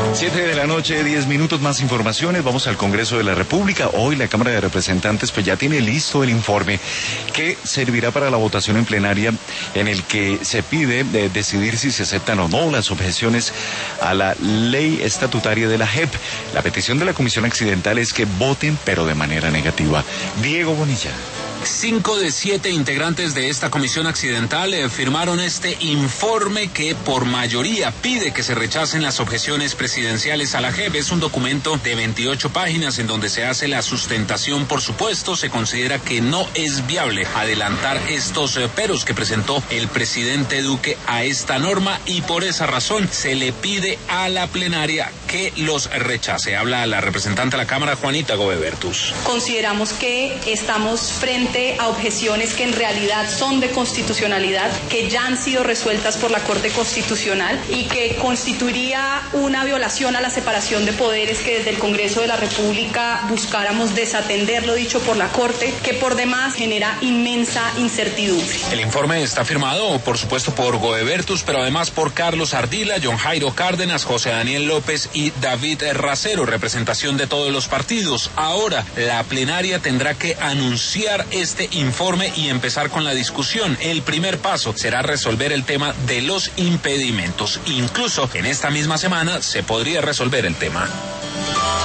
7:10 p.m, más informaciones. Vamos al Congreso de la República. Hoy la Cámara de Representantes pues ya tiene listo el informe que servirá para la votación en plenaria, en el que se pide decidir si se aceptan o no las objeciones a la ley estatutaria de la JEP. La petición de la Comisión Accidental es que voten, pero de manera negativa. Diego Bonilla. 5 de 7 integrantes de esta comisión accidental firmaron este informe que por mayoría pide que se rechacen las objeciones presidenciales a la JEP. Es un documento de 28 páginas en donde se hace la sustentación. Por supuesto, se considera que no es viable adelantar estos peros que presentó el presidente Duque a esta norma, y por esa razón se le pide a la plenaria que los rechace. Habla la representante de la Cámara, Juanita Gobebertus. Consideramos que estamos frente a objeciones que en realidad son de constitucionalidad, que ya han sido resueltas por la Corte Constitucional y que constituiría una violación a la separación de poderes que desde el Congreso de la República buscáramos desatender lo dicho por la Corte, que por demás genera inmensa incertidumbre. El informe está firmado, por supuesto, por Gobebertus, pero además por Carlos Ardila, John Jairo Cárdenas, José Daniel López y David Racero, representación de todos los partidos. Ahora la plenaria tendrá que anunciar este informe y empezar con la discusión. El primer paso será resolver el tema de los impedimentos. Incluso en esta misma semana se podría resolver el tema.